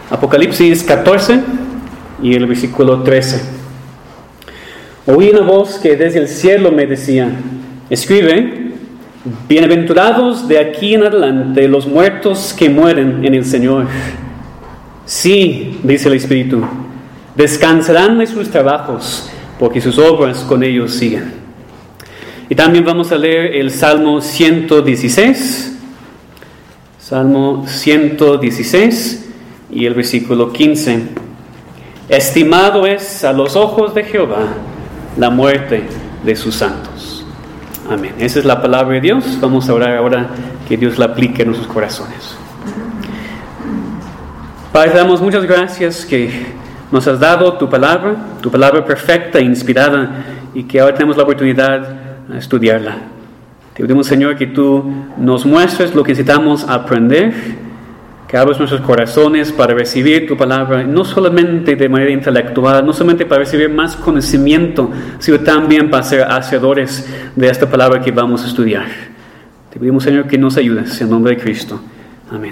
Apocalipsis 14 y el versículo 13. Oí una voz que desde el cielo me decía: escribe, bienaventurados de aquí en adelante los muertos que mueren en el Señor. Sí, dice el Espíritu, descansarán de sus trabajos, porque sus obras con ellos siguen. Y también vamos a leer el Salmo 116. Salmo 116 y el versículo 15. Estimado es a los ojos de Jehová la muerte de sus santos. Amén. Esa es la palabra de Dios. Vamos a orar ahora que Dios la aplique en nuestros corazones. Padre, te damos muchas gracias que nos has dado tu palabra perfecta e inspirada, y que ahora tenemos la oportunidad de estudiarla. Te pedimos, Señor, que tú nos muestres lo que necesitamos aprender, que abras nuestros corazones para recibir tu palabra, no solamente de manera intelectual, no solamente para recibir más conocimiento, sino también para ser hacedores de esta palabra que vamos a estudiar. Te pedimos, Señor, que nos ayudes en nombre de Cristo. Amén.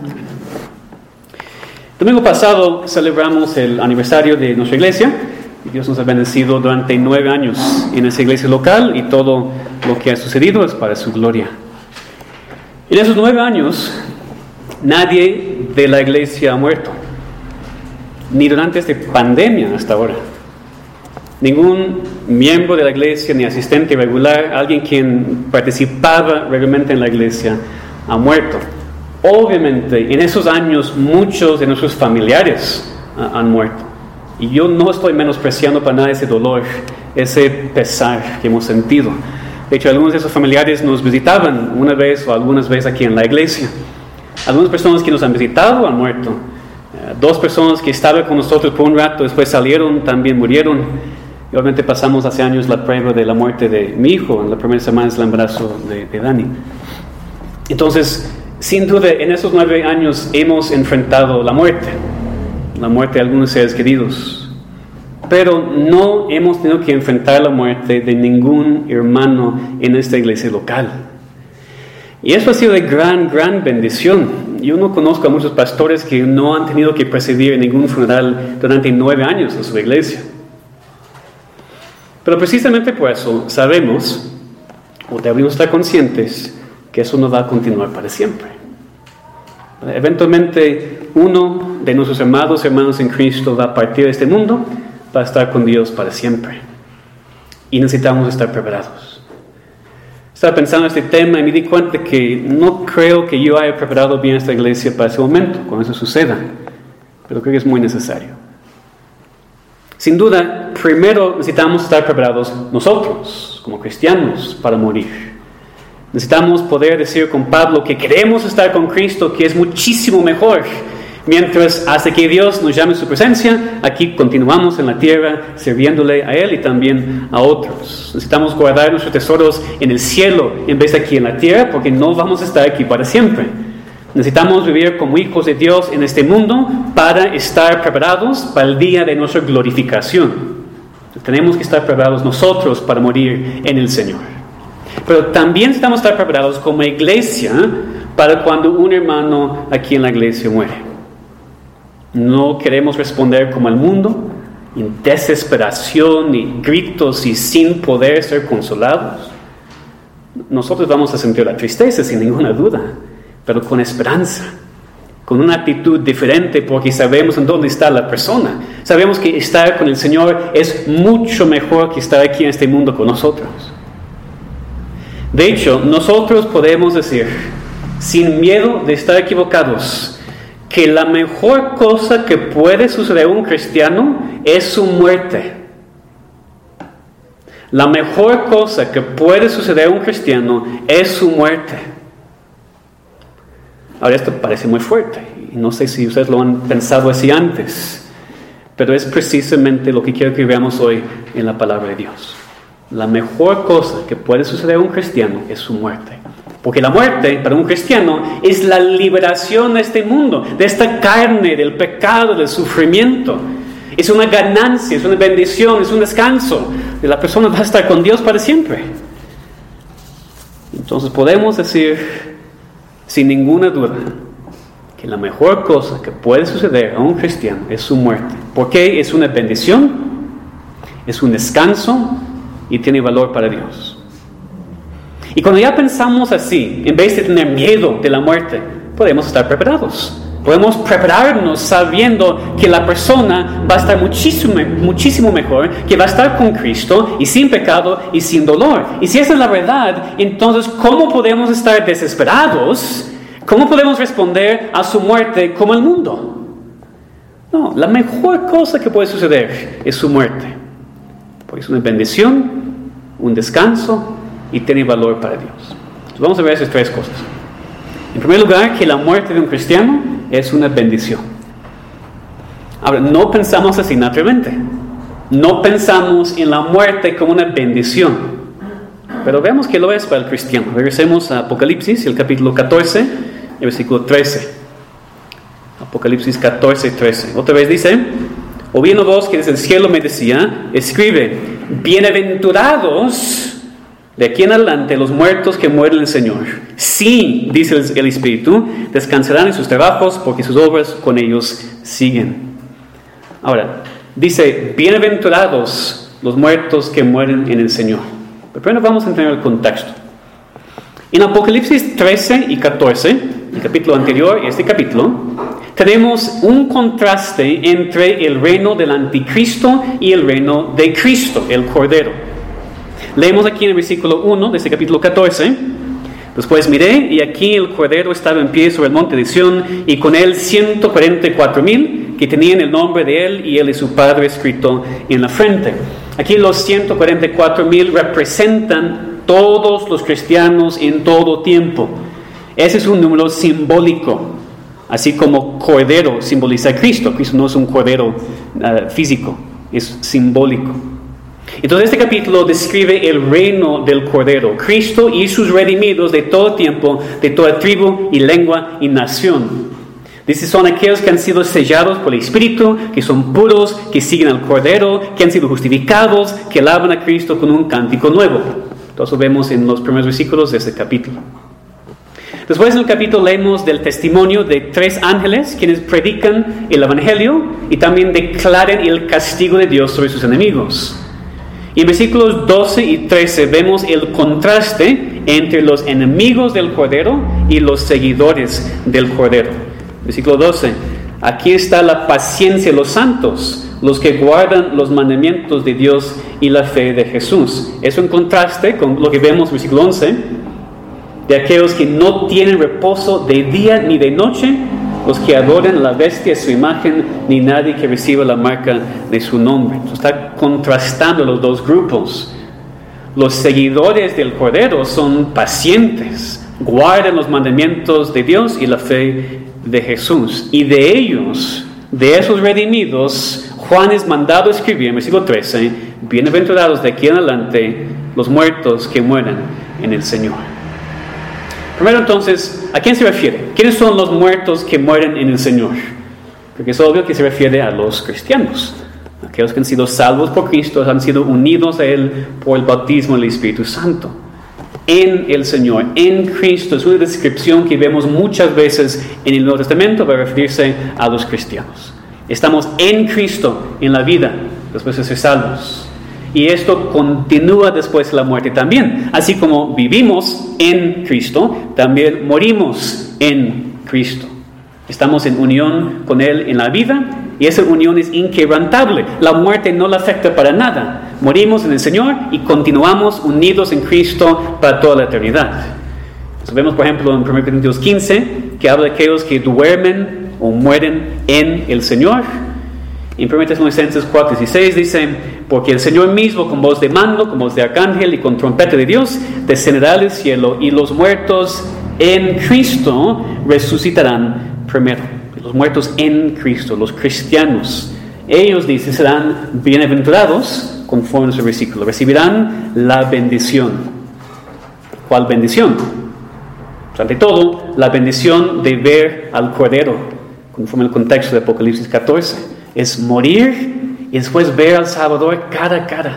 El domingo pasado celebramos el aniversario de nuestra iglesia. Dios nos ha bendecido durante 9 años en esa iglesia local, y todo lo que ha sucedido es para su gloria. En esos 9 años, nadie de la iglesia ha muerto, ni durante esta pandemia hasta ahora. Ningún miembro de la iglesia, ni asistente regular, alguien quien participaba regularmente en la iglesia, ha muerto. Obviamente, en esos años muchos de nuestros familiares han muerto. Y yo no estoy menospreciando para nada ese dolor, ese pesar que hemos sentido. De hecho, algunos de esos familiares nos visitaban una vez o algunas veces aquí en la iglesia. Algunas personas que nos han visitado han muerto. 2 personas que estaban con nosotros por un rato, después salieron, también murieron. Y obviamente pasamos hace años la prueba de la muerte de mi hijo en la primera semana del embarazo de Dani. Entonces, sin duda, en esos 9 años hemos enfrentado la muerte de algunos seres queridos, pero no hemos tenido que enfrentar la muerte de ningún hermano en esta iglesia local. Y eso ha sido de gran bendición. Yo no conozco a muchos pastores que no han tenido que presidir ningún funeral durante 9 años en su iglesia. Pero precisamente por eso sabemos, o debemos estar conscientes, que eso no va a continuar para siempre. Eventualmente uno de nuestros amados hermanos en Cristo va a partir de este mundo para estar con Dios para siempre. Y necesitamos estar preparados. Estaba pensando en este tema y me di cuenta que no creo que yo haya preparado bien esta iglesia para ese momento, cuando eso suceda. Pero creo que es muy necesario. Sin duda, primero necesitamos estar preparados nosotros, como cristianos, para morir. Necesitamos poder decir con Pablo que queremos estar con Cristo, que es muchísimo mejor. Mientras, hasta que Dios nos llame a su presencia, aquí continuamos en la tierra sirviéndole a Él y también a otros. Necesitamos guardar nuestros tesoros en el cielo en vez de aquí en la tierra, porque no vamos a estar aquí para siempre. Necesitamos vivir como hijos de Dios en este mundo para estar preparados para el día de nuestra glorificación. Tenemos que estar preparados nosotros para morir en el Señor. Pero también necesitamos estar preparados como iglesia para cuando un hermano aquí en la iglesia muere. No queremos responder como el mundo, en desesperación y gritos y sin poder ser consolados. Nosotros vamos a sentir la tristeza sin ninguna duda, pero con esperanza, con una actitud diferente, porque sabemos en dónde está la persona. Sabemos que estar con el Señor es mucho mejor que estar aquí en este mundo con nosotros. De hecho, nosotros podemos decir, sin miedo de estar equivocados, que la mejor cosa que puede suceder a un cristiano es su muerte. La mejor cosa que puede suceder a un cristiano es su muerte. Ahora, esto parece muy fuerte, y no sé si ustedes lo han pensado así antes, pero es precisamente lo que quiero que veamos hoy en la palabra de Dios. La mejor cosa que puede suceder a un cristiano es su muerte. Porque la muerte para un cristiano es la liberación de este mundo, de esta carne, del pecado, del sufrimiento. Es una ganancia, es una bendición, es un descanso. Y la persona va a estar con Dios para siempre. Entonces podemos decir sin ninguna duda que la mejor cosa que puede suceder a un cristiano es su muerte. Porque es una bendición, es un descanso y tiene valor para Dios. Y cuando ya pensamos así, en vez de tener miedo de la muerte, podemos estar preparados. Podemos prepararnos sabiendo que la persona va a estar muchísimo mejor, que va a estar con Cristo y sin pecado y sin dolor. Y si esa es la verdad, entonces ¿cómo podemos estar desesperados? ¿Cómo podemos responder a su muerte como el mundo? No, la mejor cosa que puede suceder es su muerte. Porque es una bendición, un descanso y tiene valor para Dios. Entonces vamos a ver esas tres cosas. En primer lugar, que la muerte de un cristiano es una bendición. Ahora, no pensamos así naturalmente. No pensamos en la muerte como una bendición. Pero veamos que lo es para el cristiano. Regresemos a Apocalipsis, el capítulo 14, el versículo 13. Apocalipsis 14, 13. Otra vez dice: oyendo voz que desde el cielo me decía, escribe, bienaventurados de aquí en adelante los muertos que mueren en el Señor. Sí, dice el Espíritu, descansarán en sus trabajos porque sus obras con ellos siguen. Ahora, dice, bienaventurados los muertos que mueren en el Señor. Pero primero vamos a entender el contexto. En Apocalipsis 13 y 14, el capítulo anterior y este capítulo, tenemos un contraste entre el reino del anticristo y el reino de Cristo, el Cordero. Leemos aquí en el versículo 1 de este capítulo 14. Después miré, y aquí el Cordero estaba en pie sobre el monte de Sión, y con él 144,000 que tenían el nombre de él y él y su Padre escrito en la frente. Aquí los 144,000 representan todos los cristianos en todo tiempo. Ese es un número simbólico, así como Cordero simboliza a Cristo. Cristo no es un Cordero físico, es simbólico. Entonces este capítulo describe el reino del Cordero, Cristo y sus redimidos de todo tiempo, de toda tribu y lengua y nación. Dice, son aquellos que han sido sellados por el Espíritu, que son puros, que siguen al Cordero, que han sido justificados, que alaban a Cristo con un cántico nuevo. Todo eso vemos en los primeros versículos de este capítulo. Después en el capítulo leemos del testimonio de 3 ángeles quienes predican el Evangelio y también declaran el castigo de Dios sobre sus enemigos. Y en versículos 12 y 13 vemos el contraste entre los enemigos del Cordero y los seguidores del Cordero. Versículo 12. Aquí está la paciencia de los santos, los que guardan los mandamientos de Dios y la fe de Jesús. Eso en contraste con lo que vemos en versículo 11, de aquellos que no tienen reposo de día ni de noche, los que adoran a la bestia, su imagen, ni nadie que reciba la marca de su nombre. Entonces está contrastando los dos grupos. Los seguidores del Cordero son pacientes, guardan los mandamientos de Dios y la fe de Jesús. Y de ellos, de esos redimidos, Juan es mandado a escribir en versículo 13, bienaventurados de aquí en adelante los muertos que mueran en el Señor. Primero entonces, ¿a quién se refiere? ¿Quiénes son los muertos que mueren en el Señor? Porque es obvio que se refiere a los cristianos, aquellos que han sido salvos por Cristo, han sido unidos a Él por el bautismo del Espíritu Santo. En el Señor, en Cristo, es una descripción que vemos muchas veces en el Nuevo Testamento para referirse a los cristianos. Estamos en Cristo en la vida, después de ser salvos. Y esto continúa después de la muerte también. Así como vivimos en Cristo, también morimos en Cristo. Estamos en unión con Él en la vida y esa unión es inquebrantable. La muerte no la afecta para nada. Morimos en el Señor y continuamos unidos en Cristo para toda la eternidad. Entonces vemos, por ejemplo, en 1 Corintios 15, que habla de aquellos que duermen o mueren en el Señor. En 1 Tesalonicenses 4:16 dice, porque el Señor mismo con voz de mando, con voz de arcángel y con trompeta de Dios descenderá del cielo y los muertos en Cristo resucitarán primero. Los muertos en Cristo, los cristianos, ellos dicen serán bienaventurados conforme a su versículo, recibirán la bendición. ¿Cuál bendición? Pues ante todo, la bendición de ver al Cordero, conforme al contexto de Apocalipsis 14. Es morir y después ver al Salvador cara a cara.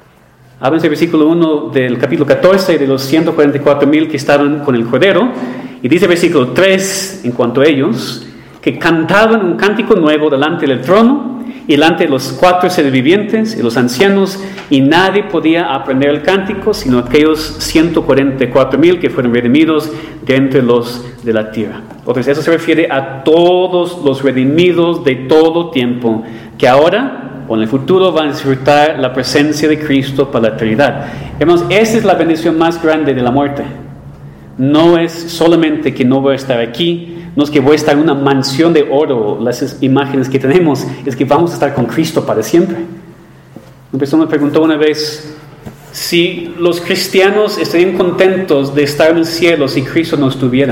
Habla en el versículo 1 del capítulo 14 de los 144,000 que estaban con el Cordero. Y dice versículo 3, en cuanto a ellos, que cantaban un cántico nuevo delante del trono y delante de los 4 seres vivientes y los ancianos, y nadie podía aprender el cántico sino aquellos 144,000 que fueron redimidos de entre los de la tierra. Entonces eso se refiere a todos los redimidos de todo tiempo, que ahora o en el futuro van a disfrutar la presencia de Cristo para la eternidad. Hermanos, esa es la bendición más grande de la muerte. No es solamente que no voy a estar aquí, no es que voy a estar en una mansión de oro, las imágenes que tenemos, es que vamos a estar con Cristo para siempre. Una persona me preguntó una vez si los cristianos estarían contentos de estar en el cielo si Cristo no estuviera.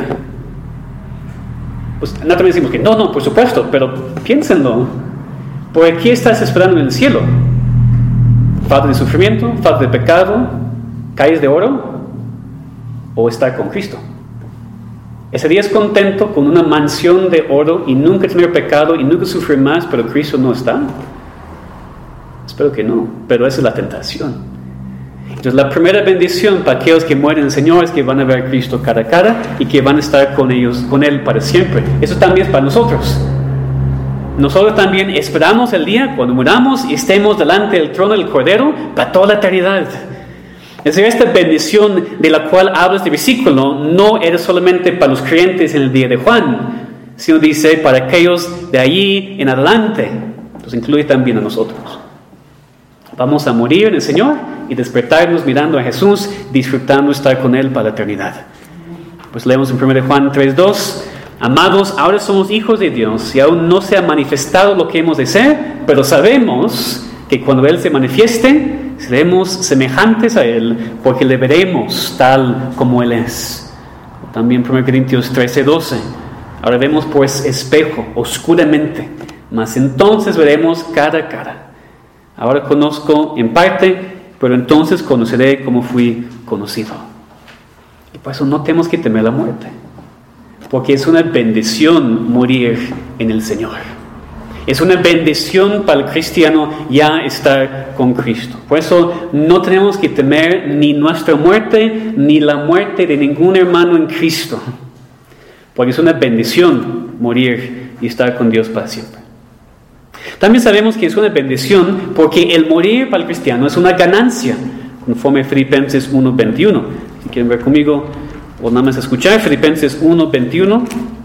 Pues naturalmente decimos que no, por supuesto, pero piénsenlo. ¿Por qué estás esperando en el cielo? ¿Falta de sufrimiento? ¿Falta de pecado? ¿Calles de oro? ¿O estar con Cristo? ¿Estarías contento con una mansión de oro y nunca tener pecado y nunca sufrir más, pero Cristo no está? Espero que no, pero esa es la tentación. Entonces la primera bendición para aquellos que mueren en el Señor es que van a ver a Cristo cara a cara y que van a estar con Él para siempre. Eso también es para nosotros. Nosotros también esperamos el día cuando muramos y estemos delante del trono del Cordero para toda la eternidad. Es decir, esta bendición de la cual habla este versículo no era solamente para los creyentes en el día de Juan, sino dice para aquellos de allí en adelante. Entonces incluye también a nosotros. Vamos a morir en el Señor y despertarnos mirando a Jesús, disfrutando estar con Él para la eternidad. Pues leemos en 1 Juan 3:2. Amados, ahora somos hijos de Dios y aún no se ha manifestado lo que hemos de ser, pero sabemos que cuando Él se manifieste, seremos semejantes a Él, porque le veremos tal como Él es. También 1 Corintios 13:12. Ahora vemos pues espejo, oscuramente, mas entonces veremos cara a cara. Ahora conozco en parte, pero entonces conoceré como fui conocido. Y por eso no tenemos que temer la muerte, porque es una bendición morir en el Señor. Es una bendición para el cristiano ya estar con Cristo. Por eso no tenemos que temer ni nuestra muerte, ni la muerte de ningún hermano en Cristo. Porque es una bendición morir y estar con Dios para siempre. También sabemos que es una bendición porque el morir para el cristiano es una ganancia, conforme Filipenses 1:21. Si quieren ver conmigo, o nada más escuchar, Filipenses 1:21,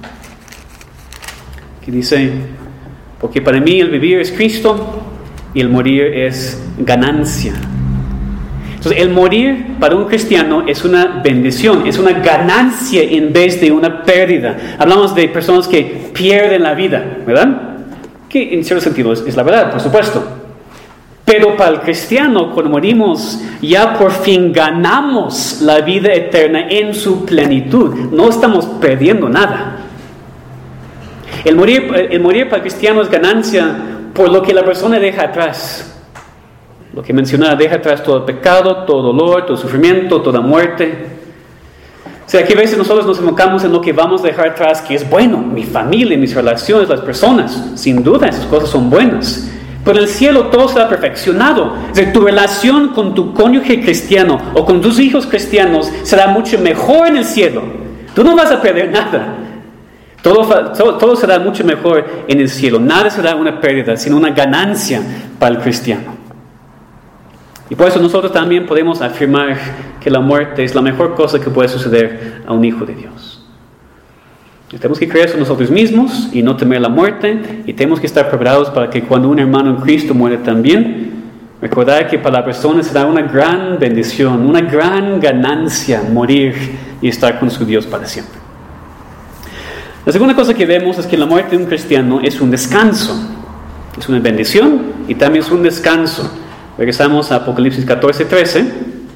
que dice: porque para mí el vivir es Cristo y el morir es ganancia. Entonces el morir para un cristiano es una bendición, es una ganancia en vez de una pérdida. Hablamos de personas que pierden la vida, ¿verdad? Que en cierto sentido es la verdad, por supuesto. Pero para el cristiano, cuando morimos, ya por fin ganamos la vida eterna en su plenitud. No estamos perdiendo nada. El morir para el cristiano es ganancia por lo que la persona deja atrás. Lo que mencionaba, deja atrás todo pecado, todo dolor, todo sufrimiento, toda muerte. O sea, que a veces nosotros nos enfocamos en lo que vamos a dejar atrás, que es bueno, mi familia, mis relaciones, las personas. Sin duda, esas cosas son buenas. Pero en el cielo todo será perfeccionado. Es decir, tu relación con tu cónyuge cristiano o con tus hijos cristianos será mucho mejor en el cielo. Tú no vas a perder nada. Todo será mucho mejor en el cielo. Nada será una pérdida, sino una ganancia para el cristiano. Y por eso nosotros también podemos afirmar que la muerte es la mejor cosa que puede suceder a un hijo de Dios. Tenemos que creer en nosotros mismos y no temer la muerte, y tenemos que estar preparados para que cuando un hermano en Cristo muere también, recordar que para la persona será una gran bendición, una gran ganancia morir y estar con su Dios para siempre. La segunda cosa que vemos es que la muerte de un cristiano es un descanso. Es una bendición y también es un descanso. Regresamos a Apocalipsis 14:13.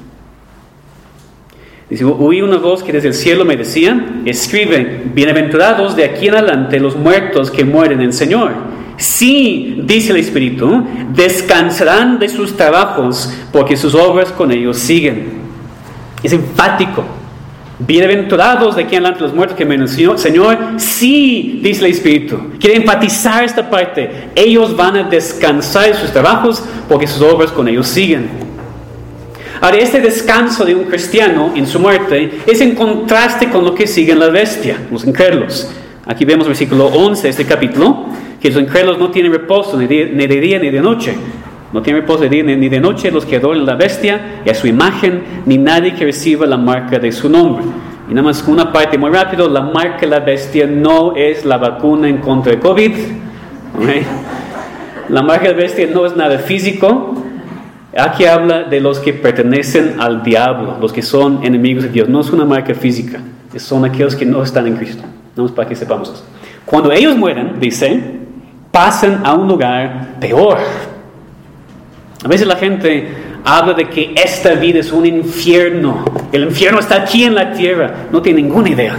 Dice: oí una voz que desde el cielo me decía: escribe, bienaventurados de aquí en adelante los muertos que mueren en el Señor. Sí, dice el Espíritu, descansarán de sus trabajos, porque sus obras con ellos siguen. Es enfático. Bienaventurados de aquí en adelante los muertos que mueren en el Señor. Sí, dice el Espíritu. Quiere enfatizar esta parte. Ellos van a descansar de sus trabajos, porque sus obras con ellos siguen. Ahora, este descanso de un cristiano en su muerte es en contraste con lo que sigue en la bestia, los incrédulos. Aquí vemos versículo 11 de este capítulo, que los incrédulos no tienen reposo ni de día ni de noche. No tienen reposo de día ni de noche los que adoran a la bestia y a su imagen, ni nadie que reciba la marca de su nombre. Y nada más una parte muy rápido, la marca de la bestia no es la vacuna en contra de COVID. ¿Okay? La marca de la bestia no es nada físico. Aquí habla de los que pertenecen al diablo, los que son enemigos de Dios. No es una marca física, son aquellos que no están en Cristo. Vamos para que sepamos eso. Cuando ellos mueren, dice, pasan a un lugar peor. A veces la gente habla de que esta vida es un infierno. El infierno está aquí en la tierra. No tiene ninguna idea.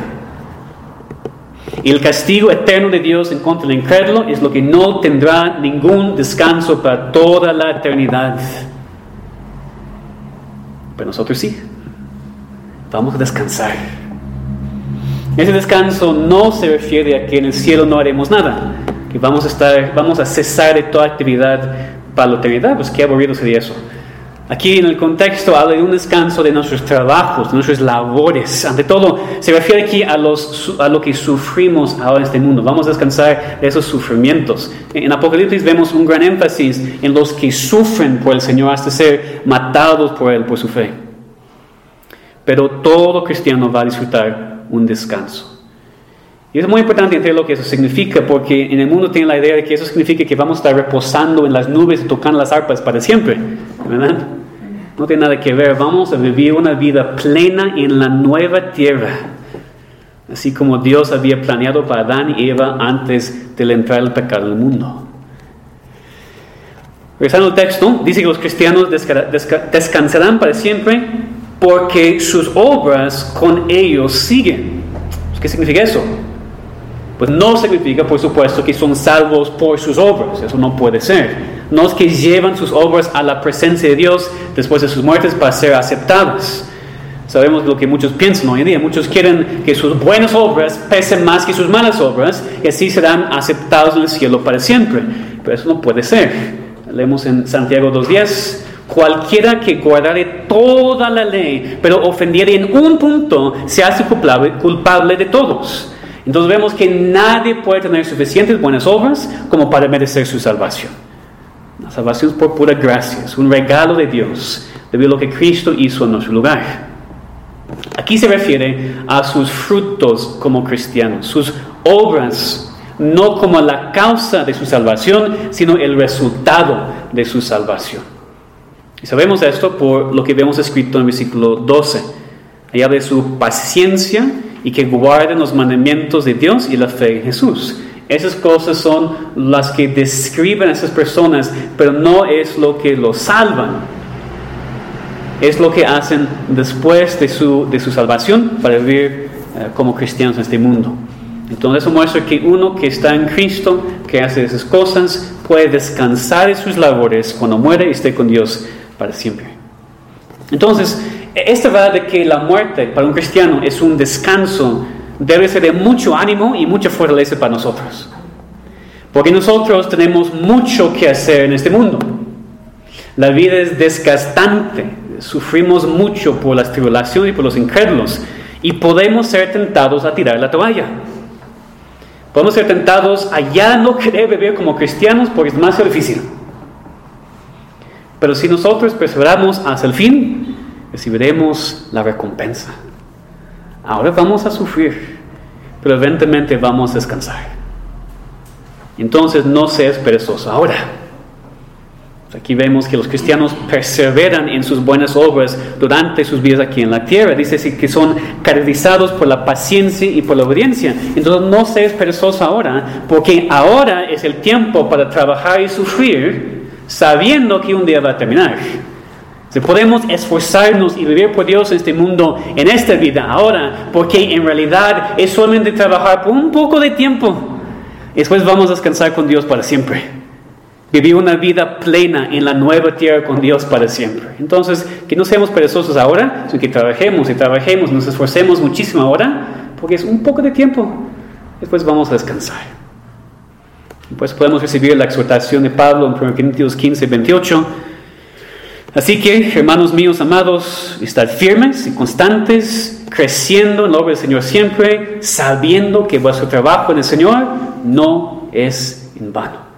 Y el castigo eterno de Dios en contra del incrédulo es lo que no tendrá ningún descanso para toda la eternidad. Pero nosotros sí. Vamos a descansar. Ese descanso no se refiere a que en el cielo no haremos nada. Que vamos a cesar de toda actividad para la eternidad. Pues qué aburrido sería eso. Aquí en el contexto habla de un descanso de nuestros trabajos, de nuestras labores. Ante todo, se refiere aquí a lo que sufrimos ahora en este mundo. Vamos a descansar de esos sufrimientos. En Apocalipsis vemos un gran énfasis en los que sufren por el Señor hasta ser matados por Él, por su fe. Pero todo cristiano va a disfrutar un descanso. Y es muy importante entender lo que eso significa, porque en el mundo tienen la idea de que eso significa que vamos a estar reposando en las nubes y tocando las arpas para siempre, ¿verdad? No tiene nada que ver. Vamos a vivir una vida plena en la nueva tierra, así como Dios había planeado para Adán y Eva antes de entrar el pecado en el mundo. Regresando al texto, dice que los cristianos descansarán para siempre porque sus obras con ellos siguen. ¿Qué significa eso? Pues no significa, por supuesto, que son salvos por sus obras. Eso no puede ser. No es que llevan sus obras a la presencia de Dios después de sus muertes para ser aceptadas. Sabemos lo que muchos piensan hoy en día. Muchos quieren que sus buenas obras pesen más que sus malas obras y así serán aceptados en el cielo para siempre. Pero eso no puede ser. Leemos en Santiago 2:10. Cualquiera que guardare toda la ley, pero ofendiere en un punto, se hace culpable de todos. Entonces vemos que nadie puede tener suficientes buenas obras como para merecer su salvación. La salvación es por pura gracia, es un regalo de Dios, debido a lo que Cristo hizo en nuestro lugar. Aquí se refiere a sus frutos como cristianos, sus obras, no como la causa de su salvación, sino el resultado de su salvación. Y sabemos esto por lo que vemos escrito en el versículo 12. Allá habla de su paciencia y que guarden los mandamientos de Dios y la fe en Jesús. Esas cosas son las que describen a esas personas, pero no es lo que los salvan. Es lo que hacen después de su salvación para vivir como cristianos en este mundo. Entonces eso muestra que uno que está en Cristo, que hace esas cosas, puede descansar de sus labores cuando muere y esté con Dios para siempre. Entonces, esta verdad de que la muerte para un cristiano es un descanso debe ser de mucho ánimo y mucha fortaleza para nosotros. Porque nosotros tenemos mucho que hacer en este mundo. La vida es desgastante, sufrimos mucho por las tribulaciones y por los incrédulos y podemos ser tentados a tirar la toalla. Podemos ser tentados a ya no querer vivir como cristianos porque es demasiado difícil. Pero si nosotros perseveramos hasta el fin, recibiremos la recompensa. Ahora vamos a sufrir, pero eventualmente vamos a descansar. Entonces no seas perezoso ahora. Aquí vemos que los cristianos perseveran en sus buenas obras durante sus vidas aquí en la tierra. Dice que son caracterizados por la paciencia y por la obediencia. Entonces no seas perezoso ahora, porque ahora es el tiempo para trabajar y sufrir, sabiendo que un día va a terminar. Si podemos esforzarnos y vivir por Dios en este mundo, en esta vida, ahora, porque en realidad es solamente trabajar por un poco de tiempo. Después vamos a descansar con Dios para siempre. Vivir una vida plena en la nueva tierra con Dios para siempre. Entonces, que no seamos perezosos ahora, sino que trabajemos y trabajemos, nos esforcemos muchísimo ahora, porque es un poco de tiempo. Después vamos a descansar. Pues podemos recibir la exhortación de Pablo en 1 Corintios 15:28. Así que, hermanos míos amados, estar firmes y constantes, creciendo en la obra del Señor siempre, sabiendo que vuestro trabajo en el Señor no es en vano.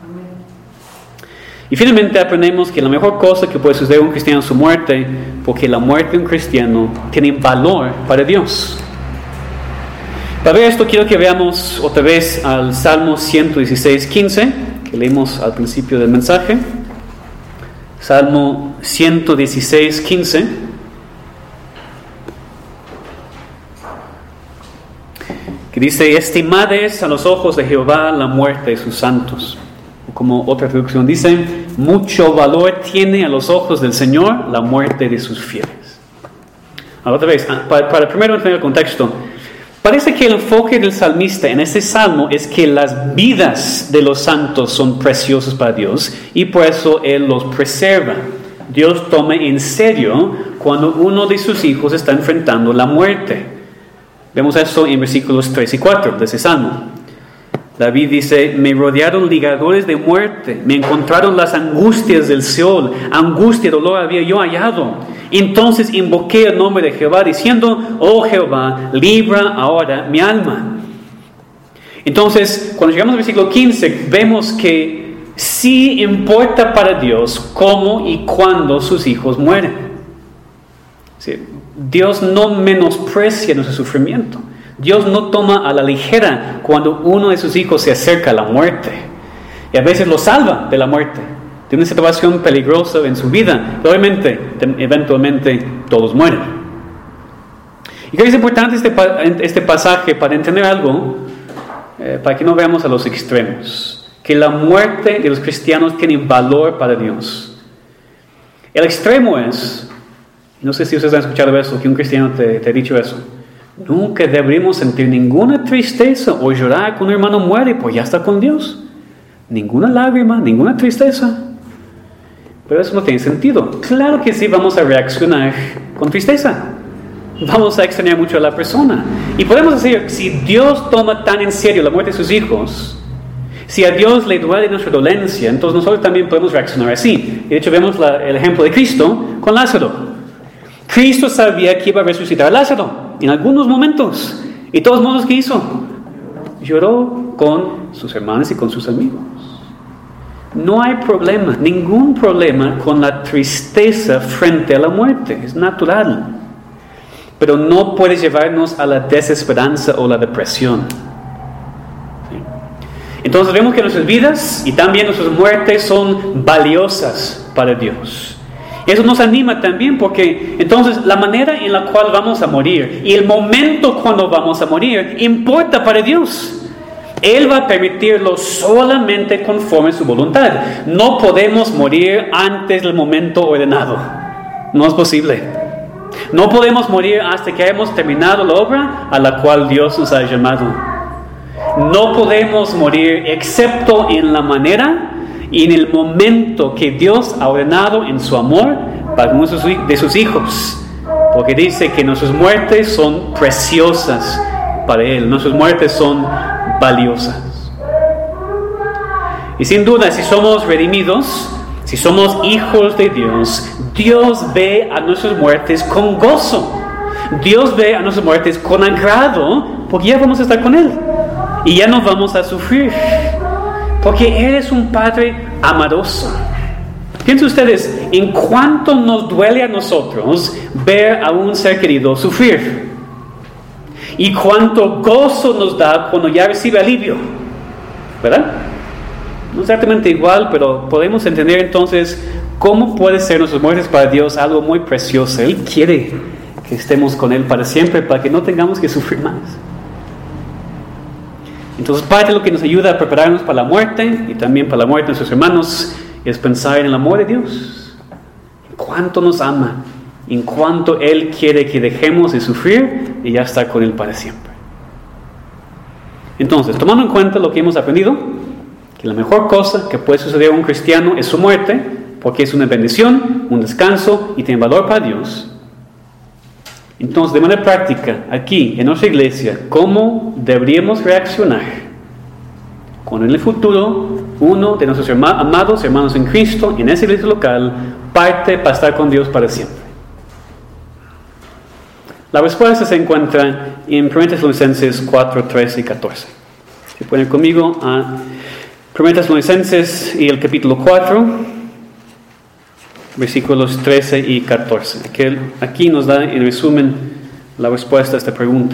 Y finalmente aprendemos que la mejor cosa que puede suceder a un cristiano es su muerte, porque la muerte de un cristiano tiene valor para Dios. Para ver esto quiero que veamos otra vez al Salmo 116:15, que leímos al principio del mensaje. Salmo 116:15. Que dice: estimad es a los ojos de Jehová la muerte de sus santos. Como otra traducción dice, mucho valor tiene a los ojos del Señor la muerte de sus fieles. Ahora otra vez, para primero entender el contexto, parece que el enfoque del salmista en este salmo es que las vidas de los santos son preciosas para Dios y por eso Él los preserva. Dios toma en serio cuando uno de sus hijos está enfrentando la muerte. Vemos eso en versículos 3 y 4 de ese salmo. David dice: me rodearon ligadores de muerte, me encontraron las angustias del Seol, angustia y dolor había yo hallado. Entonces invoqué el nombre de Jehová diciendo: oh Jehová, libra ahora mi alma. Entonces, cuando llegamos al versículo 15, vemos que sí importa para Dios cómo y cuándo sus hijos mueren. Sí, Dios no menosprecia nuestro sufrimiento. Dios no toma a la ligera cuando uno de sus hijos se acerca a la muerte. Y a veces lo salva de la muerte, de una situación peligrosa en su vida. Pero obviamente, eventualmente, todos mueren. Y creo que es importante este pasaje para entender algo, para que no veamos a los extremos. Que la muerte de los cristianos tiene valor para Dios. El extremo es, no sé si ustedes han escuchado eso, que un cristiano te ha dicho eso: nunca deberíamos sentir ninguna tristeza o llorar cuando un hermano muere, pues ya está con Dios. Ninguna lágrima, ninguna tristeza. Pero eso no tiene sentido. Claro que sí vamos a reaccionar con tristeza. Vamos a extrañar mucho a la persona. Y podemos decir, si Dios toma tan en serio la muerte de sus hijos, si a Dios le duele nuestra dolencia, entonces nosotros también podemos reaccionar así. Y de hecho vemos el ejemplo de Cristo con Lázaro. Cristo sabía que iba a resucitar a Lázaro en algunos momentos. Y de todos modos, ¿qué hizo? Lloró con sus hermanos y con sus amigos. No hay problema, ningún problema con la tristeza frente a la muerte. Es natural. Pero no puede llevarnos a la desesperanza o la depresión. Entonces vemos que nuestras vidas y también nuestras muertes son valiosas para Dios. Eso nos anima también porque entonces la manera en la cual vamos a morir y el momento cuando vamos a morir importa para Dios. Él va a permitirlo solamente conforme a su voluntad. No podemos morir antes del momento ordenado. No es posible. No podemos morir hasta que hayamos terminado la obra a la cual Dios nos ha llamado. No podemos morir excepto en la manera y en el momento que Dios ha ordenado en su amor para muchos de sus hijos, porque dice que nuestras muertes son preciosas para Él, nuestras muertes son valiosas. Y sin duda, si somos redimidos, si somos hijos de Dios, Dios ve a nuestras muertes con gozo. Dios ve a nuestras muertes con agrado, porque ya vamos a estar con Él y ya no vamos a sufrir. Porque Él es un Padre amoroso. Piensen ustedes, en cuánto nos duele a nosotros ver a un ser querido sufrir. Y cuánto gozo nos da cuando ya recibe alivio. ¿Verdad? No exactamente igual, pero podemos entender entonces cómo puede ser nuestras muertes para Dios algo muy precioso. Él quiere que estemos con Él para siempre, para que no tengamos que sufrir más. Entonces parte de lo que nos ayuda a prepararnos para la muerte y también para la muerte de nuestros hermanos es pensar en el amor de Dios, en cuánto nos ama, en cuánto Él quiere que dejemos de sufrir y ya estar con Él para siempre. Entonces, tomando en cuenta lo que hemos aprendido, que la mejor cosa que puede suceder a un cristiano es su muerte, porque es una bendición, un descanso y tiene valor para Dios. Entonces, de manera práctica, aquí en nuestra iglesia, ¿cómo deberíamos reaccionar cuando en el futuro uno de nuestros amados hermanos en Cristo, en esa iglesia local, parte para estar con Dios para siempre? La respuesta se encuentra en 1 Tesalonicenses 4, 13 y 14. Si pueden ir conmigo a 1 Tesalonicenses y el capítulo 4, versículos 13 y 14. Aquí nos da en resumen la respuesta a esta pregunta.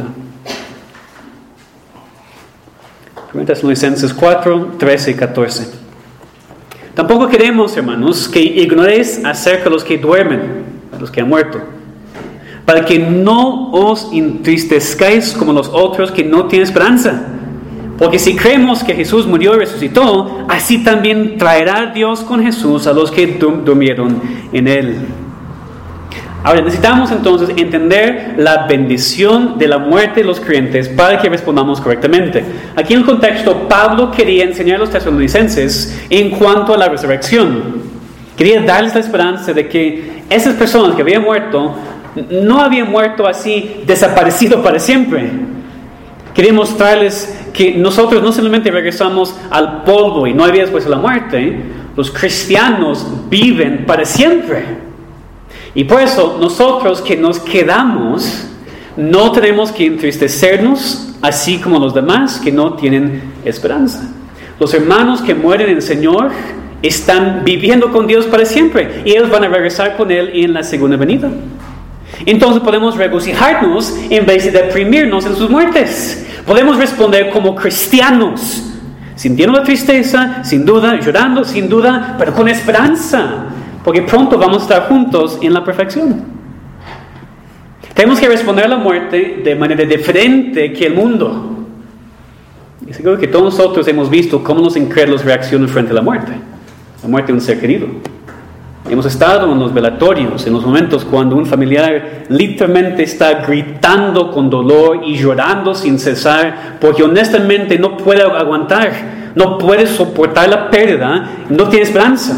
1 Tesalonicenses 4, 13 y 14. Tampoco queremos, hermanos, que ignoréis acerca de los que duermen, a los que han muerto, para que no os entristezcáis como los otros que no tienen esperanza. Porque si creemos que Jesús murió y resucitó, así también traerá Dios con Jesús a los que durmieron en Él. Ahora necesitamos entonces entender la bendición de la muerte de los creyentes para que respondamos correctamente. Aquí en el contexto, Pablo quería enseñar a los tesalonicenses en cuanto a la resurrección. Quería darles la esperanza de que esas personas que habían muerto no habían muerto así, desaparecido para siempre. Quería mostrarles que nosotros no solamente regresamos al polvo y no hay vida después de la muerte. Los cristianos viven para siempre. Y por eso nosotros que nos quedamos no tenemos que entristecernos así como los demás que no tienen esperanza. Los hermanos que mueren en el Señor están viviendo con Dios para siempre y ellos van a regresar con Él en la segunda venida. Entonces podemos regocijarnos en vez de deprimirnos en sus muertes. Podemos responder como cristianos, sintiendo la tristeza, sin duda, llorando, sin duda, pero con esperanza, porque pronto vamos a estar juntos en la perfección. Tenemos que responder a la muerte de manera diferente que el mundo. Y seguro que todos nosotros hemos visto cómo los incrédulos reaccionan frente a la muerte de un ser querido. Hemos estado en los velatorios, en los momentos cuando un familiar literalmente está gritando con dolor y llorando sin cesar, porque honestamente no puede aguantar, no puede soportar la pérdida, no tiene esperanza.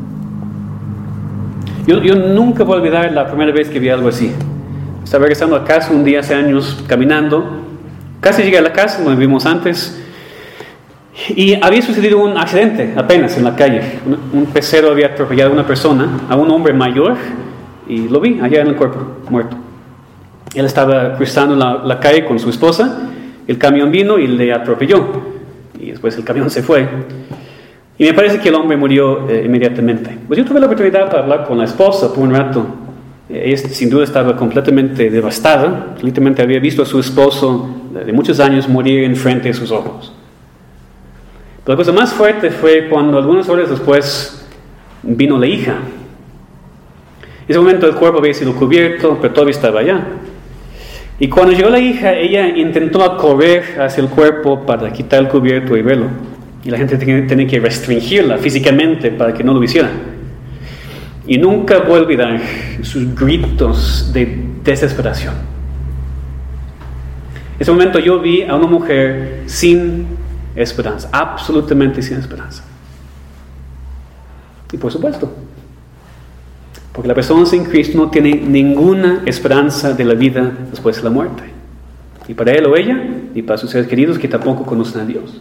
Yo nunca voy a olvidar la primera vez que vi algo así. Estaba regresando a casa un día hace años, caminando, casi llegué a la casa donde vivimos antes, y había sucedido un accidente apenas en la calle. Un pecero había atropellado a una persona, a un hombre mayor, y lo vi allá en el cuerpo, muerto. Él estaba cruzando la calle con su esposa, el camión vino y le atropelló, y después el camión se fue. Y me parece que el hombre murió inmediatamente. Pues yo tuve la oportunidad para hablar con la esposa por un rato. Ella sin duda estaba completamente devastada, literalmente había visto a su esposo de muchos años morir enfrente de sus ojos. La cosa más fuerte fue cuando algunas horas después vino la hija. En ese momento el cuerpo había sido cubierto, pero todavía estaba allá. Y cuando llegó la hija, ella intentó correr hacia el cuerpo para quitar el cubierto y verlo. Y la gente tenía que restringirla físicamente para que no lo hiciera. Y nunca voy a olvidar sus gritos de desesperación. En ese momento yo vi a una mujer sin esperanza, absolutamente sin esperanza. Y por supuesto, porque la persona sin Cristo no tiene ninguna esperanza de la vida después de la muerte. Y para él o ella, y para sus seres queridos que tampoco conocen a Dios.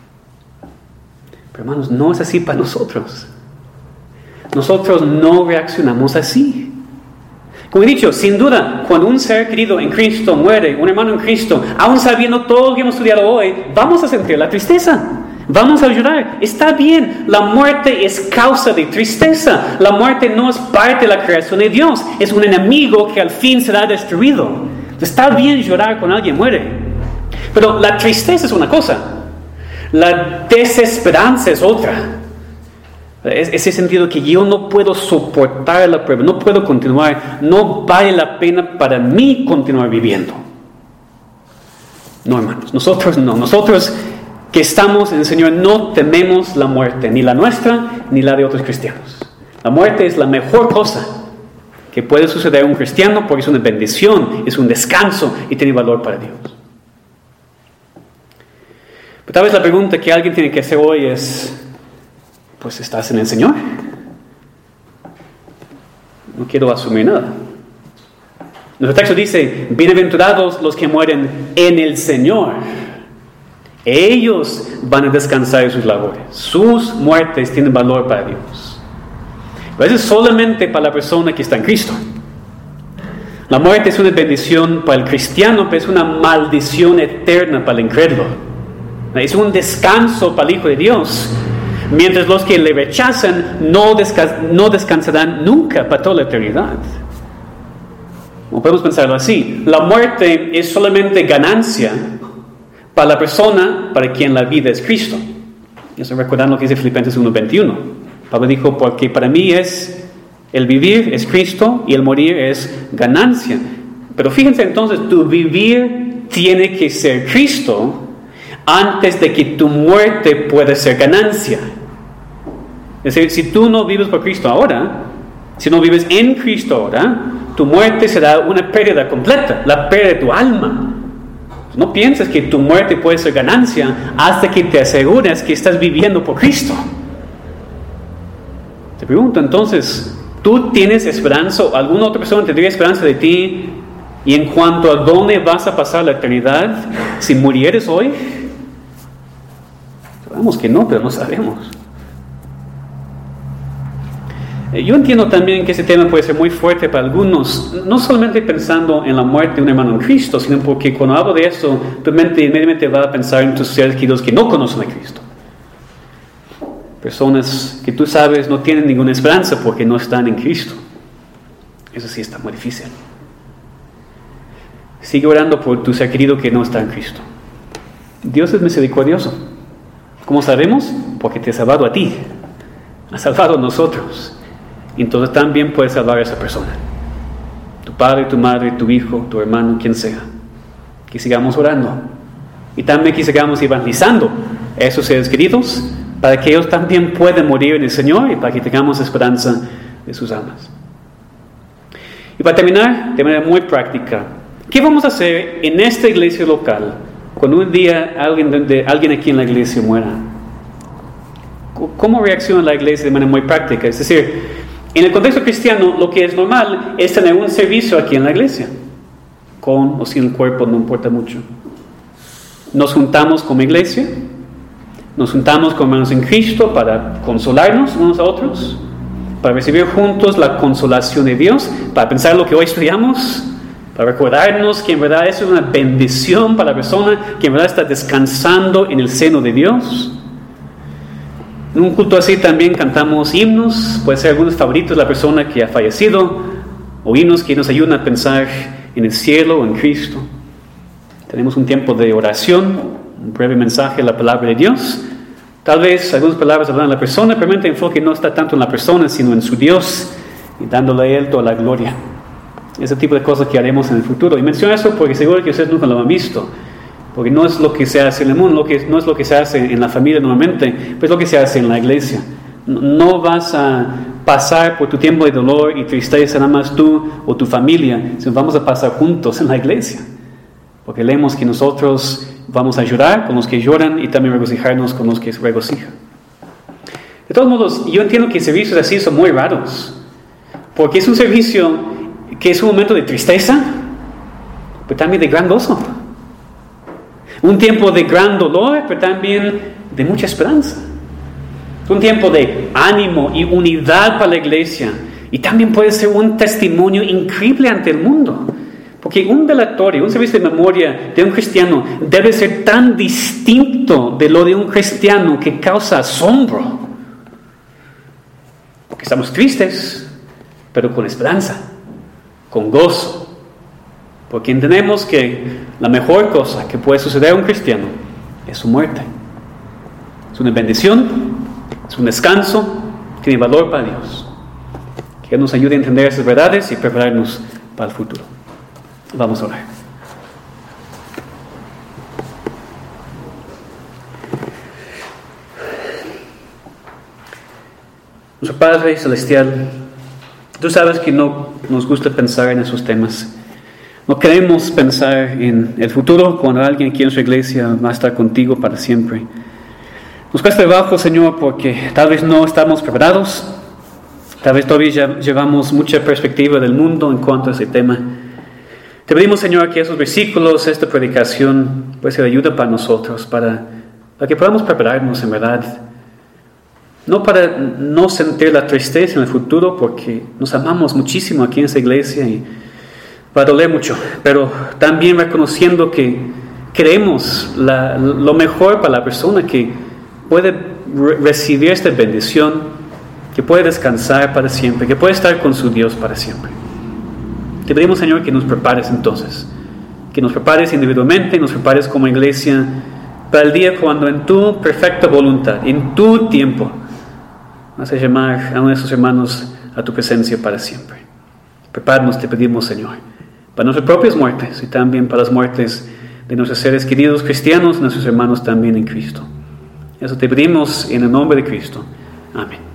Pero hermanos, no es así para nosotros. Nosotros no reaccionamos así. Como he dicho, sin duda, cuando un ser querido en Cristo muere, un hermano en Cristo, aún sabiendo todo lo que hemos estudiado hoy, vamos a sentir la tristeza. Vamos a llorar. Está bien, la muerte es causa de tristeza. La muerte no es parte de la creación de Dios. Es un enemigo que al fin será destruido. Está bien llorar cuando alguien muere. Pero la tristeza es una cosa. La desesperanza es otra. Ese sentido que yo no puedo soportar la prueba, no puedo continuar, no vale la pena para mí continuar viviendo. No, hermanos, nosotros que estamos en el Señor no tememos la muerte, ni la nuestra, ni la de otros cristianos. La muerte es la mejor cosa que puede suceder a un cristiano porque es una bendición, es un descanso y tiene valor para Dios. Pero tal vez la pregunta que alguien tiene que hacer hoy es, pues, ¿estás en el Señor? No quiero asumir nada. Nuestro texto dice, bienaventurados los que mueren en el Señor. Ellos van a descansar de sus labores. Sus muertes tienen valor para Dios. Pero eso es solamente para la persona que está en Cristo. La muerte es una bendición para el cristiano, pero es una maldición eterna para el incrédulo. Es un descanso para el Hijo de Dios, mientras los que le rechazan no descansarán nunca para toda la eternidad. No podemos pensarlo así. La muerte es solamente ganancia para la persona para quien la vida es Cristo. Estoy recordando lo que dice Filipenses 1:21. Pablo dijo, porque para mí el vivir es Cristo y el morir es ganancia. Pero fíjense entonces, tu vivir tiene que ser Cristo antes de que tu muerte pueda ser ganancia. Es decir, si tú no vives por Cristo ahora, si no vives en Cristo ahora, tu muerte será una pérdida completa, la pérdida de tu alma. No pienses que tu muerte puede ser ganancia hasta que te asegures que estás viviendo por Cristo. Te pregunto entonces, ¿tú tienes esperanza o alguna otra persona tendría esperanza de ti? Y en cuanto a dónde vas a pasar la eternidad, si murieres hoy, sabemos que no, pero no sabemos. Yo entiendo también que ese tema puede ser muy fuerte para algunos, no solamente pensando en la muerte de un hermano en Cristo, sino porque cuando hablo de eso, tu mente inmediatamente va a pensar en tus seres queridos que no conocen a Cristo. Personas que tú sabes no tienen ninguna esperanza porque no están en Cristo. Eso sí está muy difícil. Sigue orando por tu ser querido que no está en Cristo. Dios es misericordioso. ¿Cómo sabemos? Porque te ha salvado a ti. Ha salvado a nosotros. Entonces también puedes salvar a esa persona. Tu padre, tu madre, tu hijo, tu hermano, quien sea. Que sigamos orando. Y también que sigamos evangelizando a esos seres queridos para que ellos también puedan morir en el Señor y para que tengamos esperanza de sus almas. Y para terminar, de manera muy práctica, ¿qué vamos a hacer en esta iglesia local cuando un día alguien aquí en la iglesia muera? ¿Cómo reacciona la iglesia de manera muy práctica? Es decir, en el contexto cristiano, lo que es normal es tener un servicio aquí en la iglesia. Con o sin el cuerpo, no importa mucho. Nos juntamos como iglesia, nos juntamos como hermanos en Cristo para consolarnos unos a otros, para recibir juntos la consolación de Dios, para pensar lo que hoy estudiamos, para recordarnos que en verdad eso es una bendición para la persona, que en verdad está descansando en el seno de Dios. En un culto así también cantamos himnos, puede ser algunos favoritos de la persona que ha fallecido, o himnos que nos ayudan a pensar en el cielo o en Cristo. Tenemos un tiempo de oración, un breve mensaje de la palabra de Dios. Tal vez algunas palabras hablan a la persona, pero el enfoque no está tanto en la persona, sino en su Dios, y dándole a Él toda la gloria. Ese tipo de cosas que haremos en el futuro. Y menciono eso porque seguro que ustedes nunca lo han visto. Porque no es lo que se hace en el mundo, no es lo que se hace en la familia normalmente, pero es lo que se hace en la iglesia. No vas a pasar por tu tiempo de dolor y tristeza nada más tú o tu familia, sino vamos a pasar juntos en la iglesia. Porque leemos que nosotros vamos a llorar con los que lloran y también regocijarnos con los que se regocijan. De todos modos, yo entiendo que servicios así son muy raros. Porque es un servicio que es un momento de tristeza, pero también de gran gozo. Un tiempo de gran dolor, pero también de mucha esperanza. Un tiempo de ánimo y unidad para la iglesia. Y también puede ser un testimonio increíble ante el mundo. Porque un velatorio, un servicio de memoria de un cristiano debe ser tan distinto de lo de un cristiano que causa asombro. Porque estamos tristes, pero con esperanza, con gozo. Porque entendemos que la mejor cosa que puede suceder a un cristiano es su muerte. Es una bendición, es un descanso, tiene valor para Dios. Que Él nos ayude a entender esas verdades y prepararnos para el futuro. Vamos a orar. Nuestro Padre Celestial, tú sabes que no nos gusta pensar en esos temas. No queremos pensar en el futuro cuando alguien aquí en su iglesia va a estar contigo para siempre. Nos cuesta trabajo, Señor, porque tal vez no estamos preparados. Tal vez todavía llevamos mucha perspectiva del mundo en cuanto a ese tema. Te pedimos, Señor, que esos versículos, esta predicación, pueda ser de ayuda para nosotros, para que podamos prepararnos en verdad No para no sentir la tristeza en el futuro, porque nos amamos muchísimo aquí en esta iglesia y va a doler mucho, pero también reconociendo que queremos lo mejor para la persona, que puede recibir esta bendición, que puede descansar para siempre, que puede estar con su Dios para siempre. Te pedimos, Señor, que nos prepares entonces, que nos prepares individualmente, nos prepares como iglesia para el día cuando en tu perfecta voluntad, en tu tiempo, vas a llamar a nuestros hermanos a tu presencia para siempre. Prepáranos, te pedimos, Señor, para nuestras propias muertes y también para las muertes de nuestros seres queridos cristianos, nuestros hermanos también en Cristo. Eso te pedimos en el nombre de Cristo. Amén.